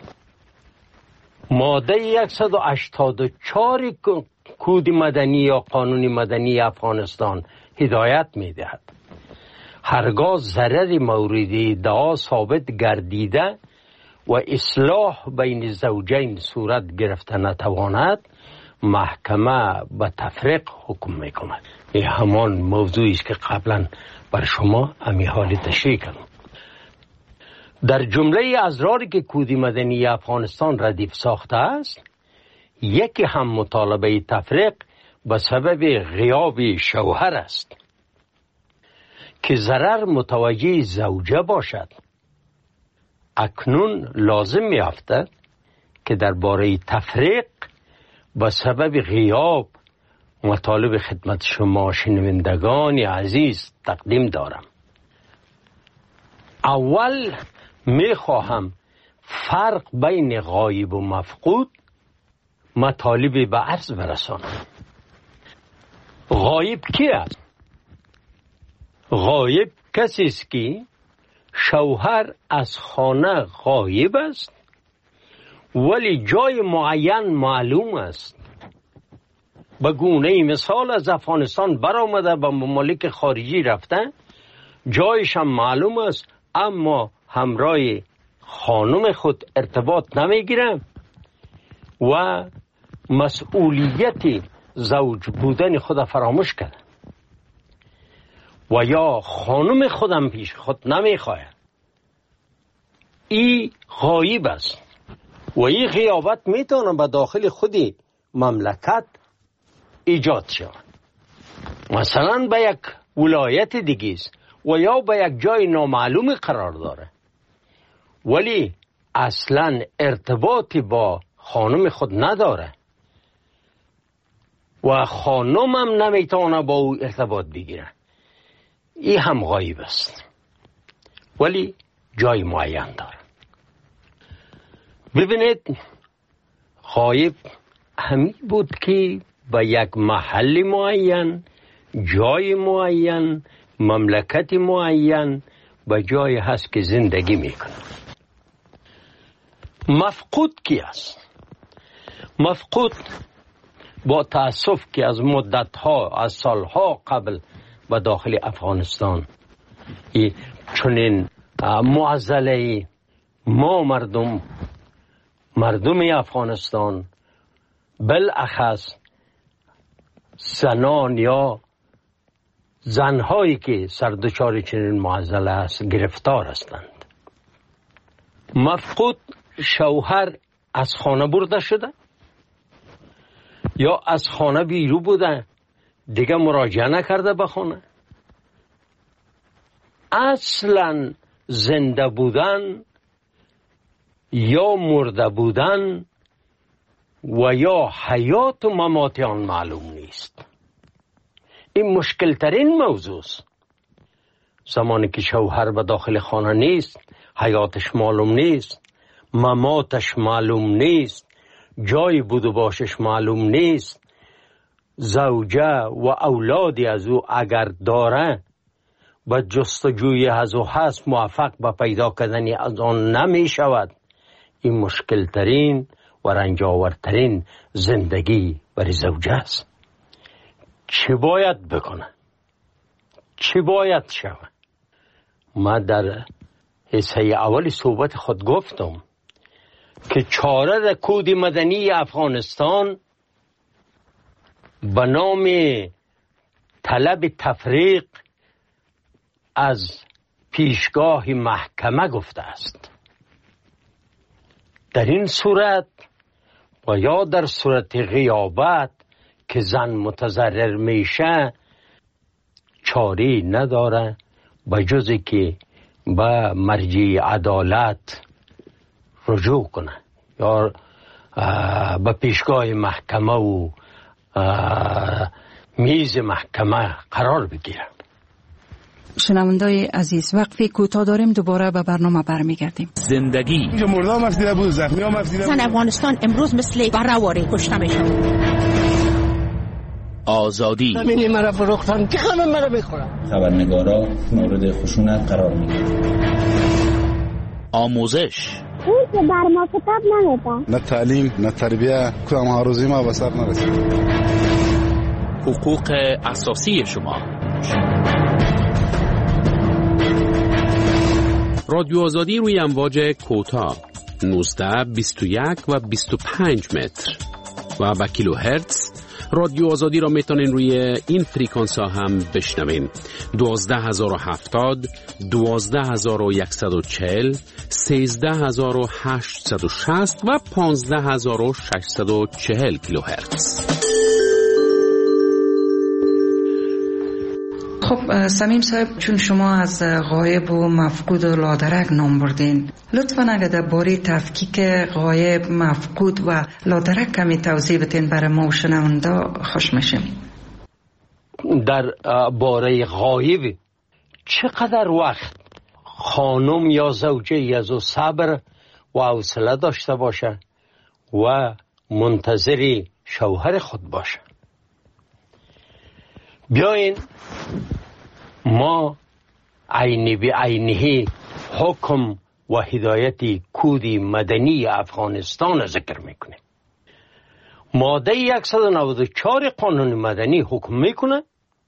ماده صد و هشتاد و چهار کود مدنی یا قانون مدنی افغانستان هدایت میدهد هرگاه ضرر مورد ادعا ثابت گردیده و اصلاح بین زوجین صورت گرفته نتواند، محکمه به تفریق حکم میکند. این همان موضوعی است که قبلا بر شما امی حالی تشریح کردم. در جمله اضراری که کود مدنی افغانستان ردیف ساخته است، یکی هم مطالبه تفریق به سبب غیاب شوهر است که ضرر متوجه زوجه باشد. اکنون لازم می افتد که درباره تفریق به سبب غیاب مطالب خدمت شما شنوندگان عزیز تقدیم دارم. اول میخواهم فرق بین غایب و مفقود مطالبی به عرض برسانم. غایب کی است؟ غایب کسی است که شوهر از خانه غایب است ولی جای معین معلوم است. به گونه مثال از افغانستان برآمده به ممالک خارجی رفته، جایش هم معلوم است اما همراه خانم خود ارتباط نمیگیره و مسئولیت زوج بودن خود فراموش کرده و یا خانم خودم پیش خود نمیخواه. این غایب است و این غیابت میتونه به داخل خودی مملکت ایجاد شود. مثلا به یک ولایت دیگه است و یا به یک جای نامعلوم قرار داره ولی اصلا ارتباطی با خانم خود نداره و خانم هم نمیتونه با او ارتباط بگیره. این هم غایب است ولی جای معین داره. ببینید غایب همین بود که به یک محل معین، جای معین، مملکت معین به جای هست که زندگی میکنه. مفقود کی است؟ مفقود با تأسف که از مدتها از سالها قبل به داخل افغانستان چنین معضله ما مردم مردم افغانستان بالاخص زنان یا زنهایی که سردچار چنین معضله است گرفتار هستند. مفقود شوهر از خانه برده شده یا از خانه بیرون بوده دیگه مراجعه نکرده به خانه. اصلا زنده بودن یا مرده بودن و یا حیات و ممات آن معلوم نیست. این مشکل ترین موضوع است. زمانی که شوهر به داخل خانه نیست، حیاتش معلوم نیست، مماتش معلوم نیست، جای بود و باشش معلوم نیست، زوجه و اولادی از او اگر داره با جستجوی از او هست موفق به پیدا کردن از آن نمی شود. این مشکل ترین و رنجاورترین زندگی برای زوجه است. چی باید بکنه؟ چی باید شود؟ ما در حصه اولی صحبت خود گفتم که چاره در کود مدنی افغانستان به نام طلب تفریق از پیشگاه محکمه گفته است. در این صورت و یا در صورت غیابت که زن متضرر میشه چاری نداره به جزی که به مرجع عدالت رجوع کنه یا به پیشگاه محکمه و میز محکمه قرار بگیره. شنوندای عزیز وقفی کوتاه داریم، دوباره به برنامه برمیگردیم. زندگی مردم افدیده بود، زخمی هم افدیده بود. زن افغانستان امروز مثل برهواری کشته میشه. آزادی زمینی مرا فروختن که همه مرا میخورن. خبرنگارا مورد خشونت قرار میگیرن. آموزش اون که بر ما کتاب نمیدن، نه تعلیم نه تربیه، کدام هاروزی ما به سر نرسید. حقوق اساسی شما. رادیو آزادی روی امواج کوتاه نوزده، بیست و یک و بیست و پنج متر و با کیلو هرتز. رادیو آزادی را میتونین روی این فریکانس ها هم بشنوین. دوازده هزار و هفتاد، دوازده هزار و یکصد و چهل، سیزده هزار و هشتصد و شصت و پانزده هزار و ششصد و چهل کیلو هرتز. خب سمیم صاحب، چون شما از غایب و مفقود و لادرک نام بردین، لطفاً اگر در باره تفکیک غایب، مفقود و لادرک کمی توضیح بدین برای ما و شنونده خوش میشیم. در باره غایب چقدر وقت خانم یا زوجه از او صبر و حوصله داشته باشه و منتظر شوهر خود باشه. بیاین ما عینی به عینی حکم و هدایت کود مدنی افغانستان ذکر میکنه. ماده صد و نود و چهار قانون مدنی حکم میکنه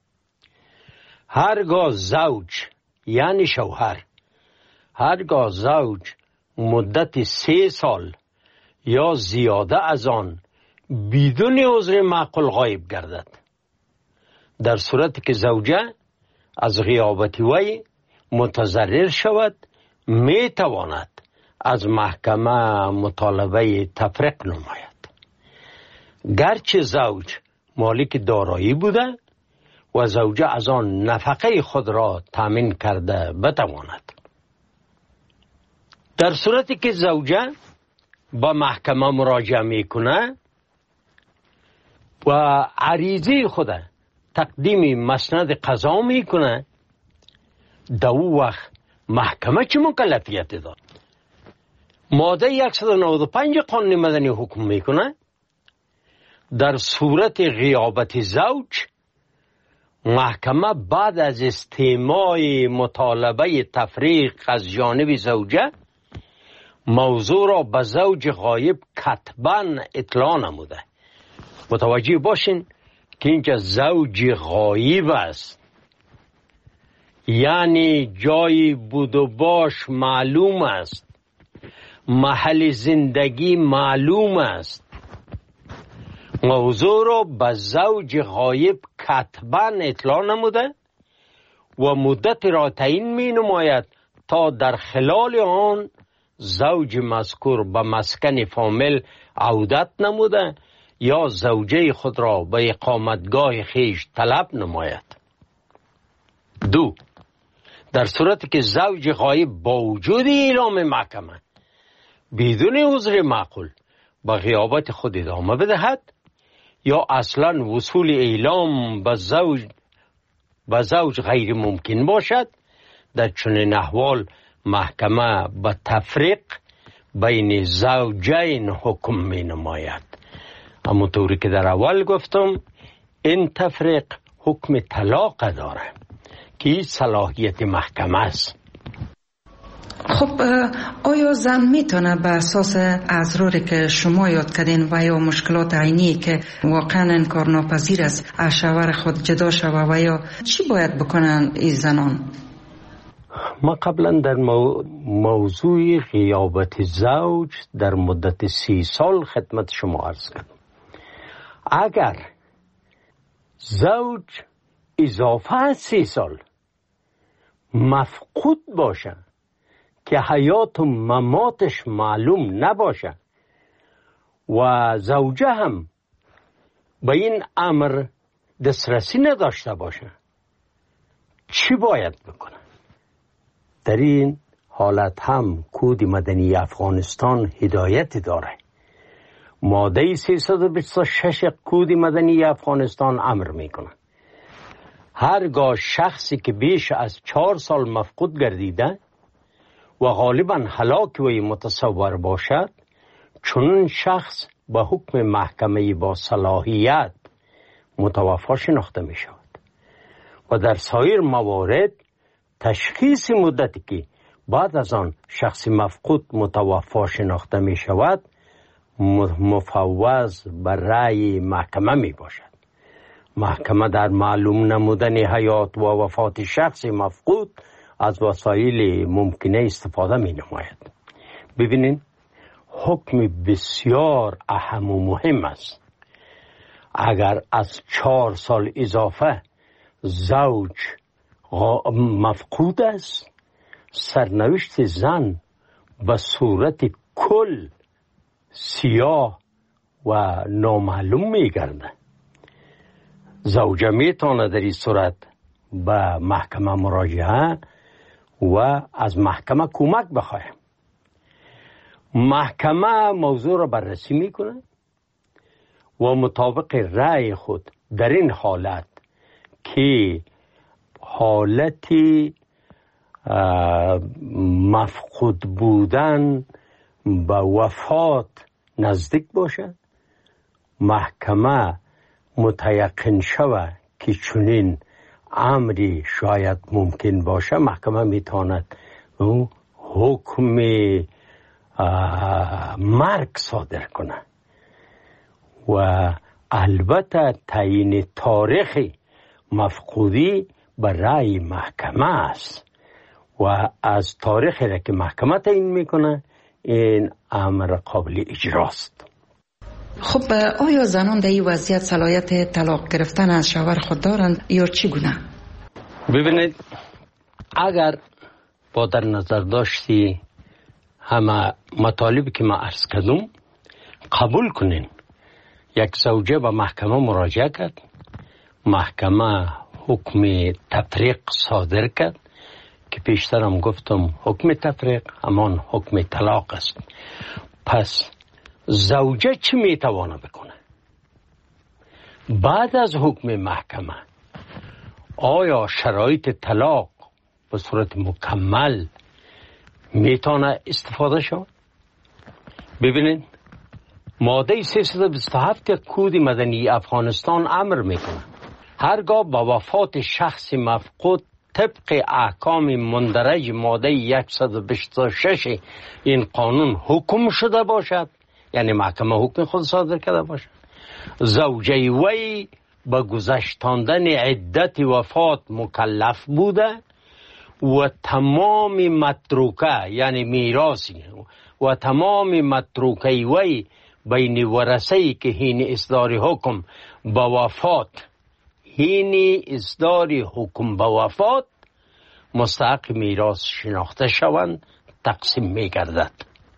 هرگاه زوج یعنی شوهر هرگاه زوج مدت سه سال یا زیاده از آن بدون عذر معقول غایب گردد، در صورتی که زوجه از غیابت وی متضرر شود، می تواند از محکمه مطالبه تفریق نماید. گرچه زوج مالک دارایی بوده و زوجه از آن نفقه خود را تامین کرده بتواند. در صورتی که زوجه با محکمه مراجعه میکنه و عریضه خود تقدیم مسند قضا میکنه، در او وقت محکمه چه مکلفیت داد؟ ماده صد و نود و پنج قانون مدنی حکم میکنه در صورت غیابت زوج محکمه بعد از استماع مطالبه تفریق از جانب زوجه موضوع را به زوج غایب کتباً اطلاع نموده. متوجه باشین که اینجا زوج غایب است، یعنی جای بود و باش معلوم است، محل زندگی معلوم است. موضوع را به زوج غایب کتباً اطلاع نموده و مدت را تعیین می نماید تا در خلال آن زوج مذکور به مسکن فامیل عودت نموده یا زوجه خود را به اقامتگاه خیش طلب نماید. دو، در صورتی که زوج غایب با وجود اعلام محکمه بدون عذر معقول به غیابت خود ادامه بدهد یا اصلا وصول اعلام به زوج به زوج غیر ممکن باشد، در چنین احوال محکمه به تفریق بین زوجین حکم می نماید. اما طوری که در اول گفتم این تفریق حکم طلاق داره که صلاحیت محکمه است. خب آیا زن میتونه به اساس اضراری که شما یاد کردین و یا مشکلات عینی که واقعا انکارناپذیر است از شوهر خود جدا شوه و یا چی باید بکنن این زنان؟ ما قبلا در مو... موضوع غیابت زوج در مدت سی سال خدمت شما عرض کردم. اگر زوج اضافه از سی سال مفقود باشه که حیات و مماتش معلوم نباشه و زوجه هم به این امر دسترسی نداشته باشه، چی باید بکنه؟ در این حالت هم کود مدنی افغانستان هدایت داره. ماده سیصد و بیست و شش کود مدنی افغانستان امر میکنه هرگاه شخصی که بیش از چهار سال مفقود گردیده و غالبا هلاک وی متصور باشد، چنین شخص به حکم محکمه با صلاحیت متوفا شناخته می شود و در سایر موارد تشخیص مدتی که بعد از آن شخص مفقود متوفا شناخته می شود مفوض بر رأی محکمه می باشد. محکمه در معلوم نمودن حیات و وفات شخص مفقود از وسایل ممکنه استفاده می نماید. ببینید حکم بسیار اهم و مهم است. اگر از چهار سال اضافه زوج مفقود است، سرنوشت زن به صورت کل سیاه و نامعلوم می گرده. زوجه می تواند در این صورت به محکمه مراجعه و از محکمه کمک بخواه. محکمه موضوع را بررسی میکنه و مطابق رأی خود در این حالت که حالتی مفقود بودن به وفات نزدیک باشه، محکمه متیقن شود که چنین امری شاید ممکن باشه، محکمه میتواند حکم مرگ صادر کنه و البته تعیین تاریخ مفقودی به رأی محکمه است و از تاریخی را که محکمه تعیین میکنه این امر قابل اجراست. خب آیا زنان در این وضعیت صلاحیت طلاق گرفتن از شوهر خود دارند یا چگونه؟ ببینید، اگر با در نظر داشتی همه مطالبی که ما عرض کردم قبول کنین، یک زوجه به محکمه مراجعه کرد، محکمه حکم تفریق صادر کرد که پیشترم گفتم حکم تفریق همان حکم طلاق است. پس زوجه چی میتوانه بکنه؟ بعد از حکم محکمه آیا شرایط طلاق به صورت مکمل میتونه استفاده شود؟ ببینید، ماده سیصد و بیست و هفت کود مدنی افغانستان امر میکنه هرگاه با وفات شخص مفقود طبق احکام مندرج ماده صد و بیست و شش این قانون حکم شده باشد، یعنی محکمه حکم خود صادر کرده باشد، زوجه وی به گذشتاندن عدت وفات مکلف بوده و تمام متروکه یعنی میراثی و تمام متروکه وی بین ورثه‌ای که هین اصدار حکم به وفات هین اصدار حکم به وفات مستحق میراث شناخته شوند تقسیم می گردد.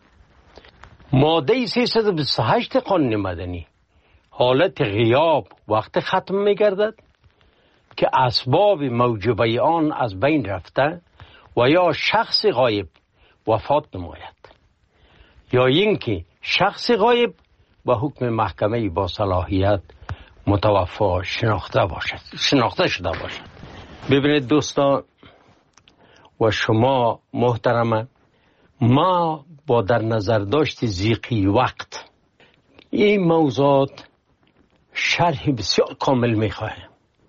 ماده سیصد و بیست و هشت قانون مدنی حالت غیاب وقت ختم می گردد که اسباب موجبه آن از بین رفته و یا شخص غایب وفات نماید یا اینکه شخص غایب با حکم محکمه با صلاحیت متوفا شناخته باشد شناخته شده باشد. ببینید دوستان و شما محترمه، ما با در نظر داشت ضیقی وقت این موضوعات شرح بسیار کامل میخواهیم.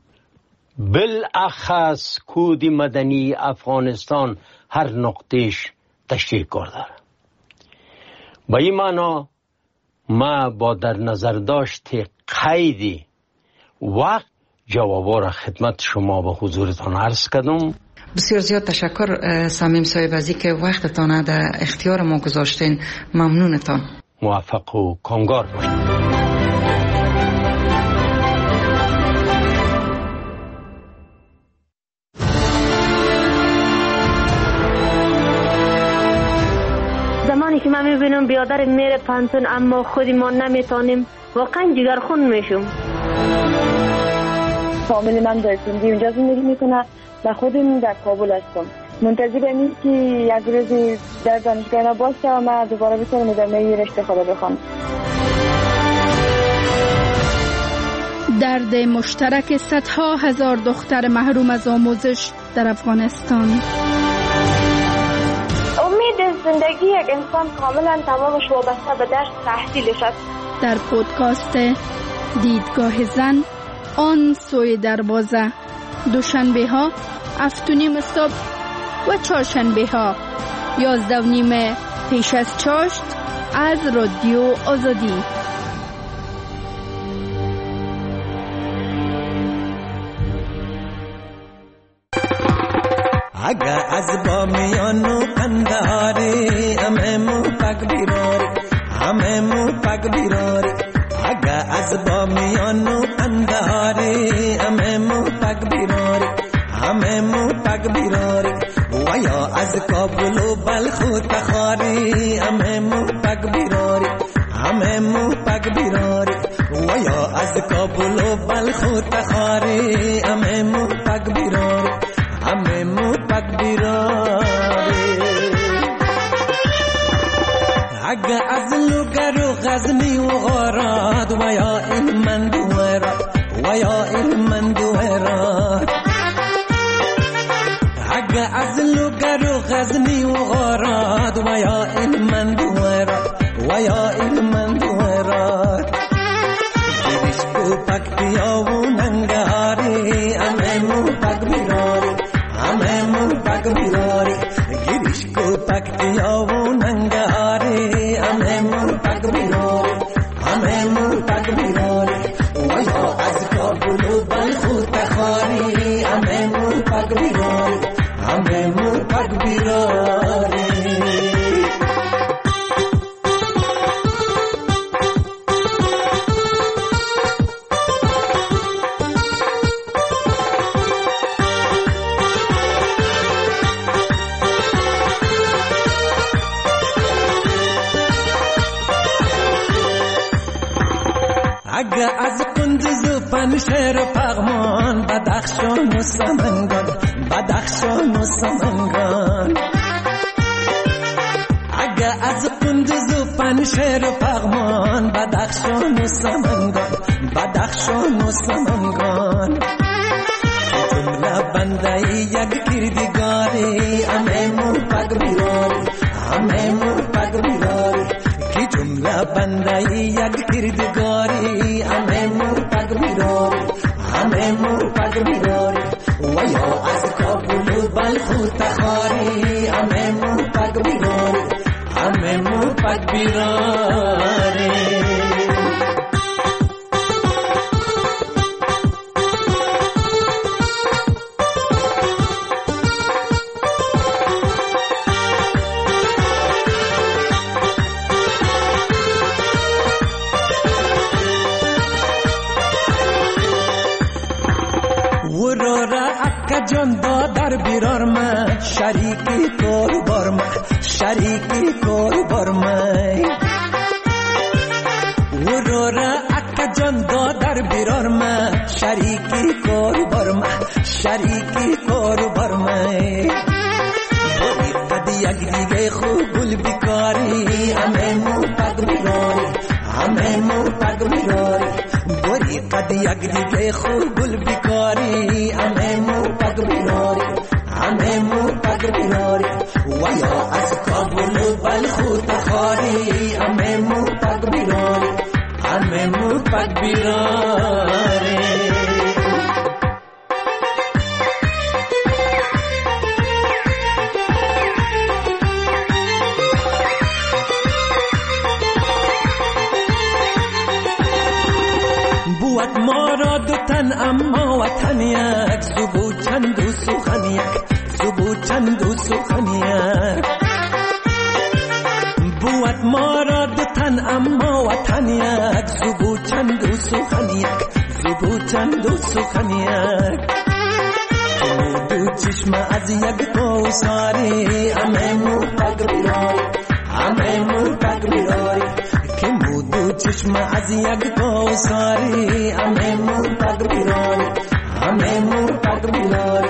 بالاخص کود مدنی افغانستان هر نقطهش تشریح کرده. با این معنا ما با در نظر داشت قید وقت جوابا را خدمت شما به حضورتان عرض کردم. بسیار زیاد تشکر صمیم صاحب از اینکه وقتتان در اختیار ما گذاشتین. ممنونتان. موفق و کامگار باشید. زمانی که من میبینم بیادر میره پانتون اما خودی ما نمیتونیم واقعا جگرخون میشم. فامیل من در سندی اونجا زندگی میکنه و خودم در کابل هستم. منتظر اینم که یک روزی در دانشگاه باشه و من دوباره بتونم ادامه رشته خود بخوام. درد مشترک صدها هزار دختر محروم از آموزش در افغانستان. امید زندگی یک انسان کاملا تمامش وابسته به درس تحصیلش است. در پودکاست دیدگاه زن آن سوی دروازه، دوشنبه ها هفت و نیم صبح و چهارشنبه ها یازده و نیم پیش از چاشت از رادیو آزادی. اگه از با میانو قنداری همه مو پک بیراری همه مو پک بیراری اگه از با میانو قنداری همه مو پک بیراری همه مو پک بیراری و یا از کابل و بلخ و تخاری همه مو پک بیراری همه مو پک بیراری و یا از کابل و بلخ و تخاری همه مو پک بیراری همه مو پک بیراری اگه از لوگر و غزنی و غارات و یا این من دوهرات و یا این من دوهرات اگه از لوگر و غزنی و غارات و یا علمند و هرات و یا علمند و هرات گریش کو پک بیا و ننگاری اممو پک بیراری اممو پک بیراری گریش کو پک بیا و ننگاری اممو پک بیراری اممو پک بیراری و یا از کابل و بلخ و تخاری اممو پک بیراری اممو پک بیراری اگه از قندوز و پنشهر و پغمان بدخشان و سمنگان بدخشان و سمنگان اگه از قندوز و پنشهر و پغمان بدخشان و سمنگان بدخشان و سمنگان جمله بنده یک کردگاری اممو پک بیراری اممو پک بیراری کی جمله بنده یک کردگاری اممو پک بیراری اممو پک بیراری و یا از کابل و بلخ و تخاری اممو پک بیراری اممو پک بیراری جان دادر بیرار من شریکی کار بار من شریکی کار بار من ورورا اکا جان دادر بیرار من شریکی کار بار من شریکی کار بار من باری قد یک دیگه خوب گل بیکاری اممو پک بیراری اممو پک بیراری باری قد یک دیگه خوب گل بیکاری اممو پک بیراری اممو پک بیراری و یا از کابل و بلخ و تخاری اممو پک بیراری اممو پک بیراری بود ما را دو تن اما وطن یک زبو چند و سخن یک زبو چند و سخن یک بود ما را دو تن اما وطن یک زبو چند و سخن یک زبو چند و سخن یک دو چشم از یک کوثری اممو پک بیراری اممو پک بیراری که دو چشم از یک کوثری اممو پک بیراری اممو پک بیراری